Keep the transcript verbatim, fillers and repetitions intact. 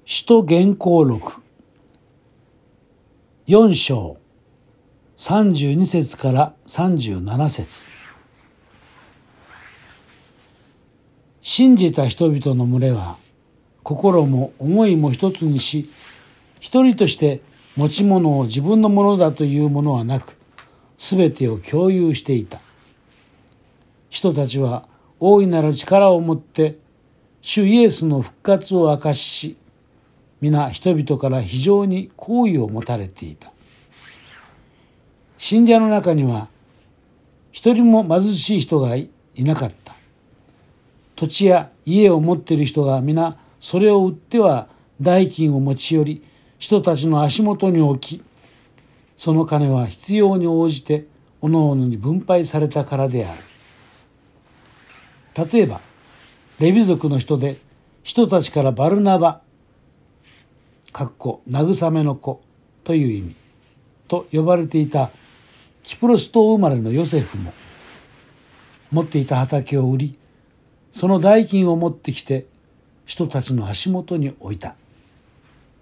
使徒言行録よん章さんじゅうに節からさんじゅうなな節。信じた人々の群れは心も思いも一つにし、一人として持ち物を自分のものだというものはなく、すべてを共有していた。人たちは大いなる力を持って主イエスの復活を証しし、皆人々から非常に好意を持たれていた。信者の中には一人も貧しい人がいなかった。土地や家を持っている人が皆それを売っては代金を持ち寄り、人たちの足元に置き、その金は必要に応じて各々に分配されたからである。例えばレビ族の人で人たちからバルナバかっこ慰めの子という意味と呼ばれていたキプロス島生まれのヨセフも持っていた畑を売り、その代金を持ってきて人たちの足元に置いた。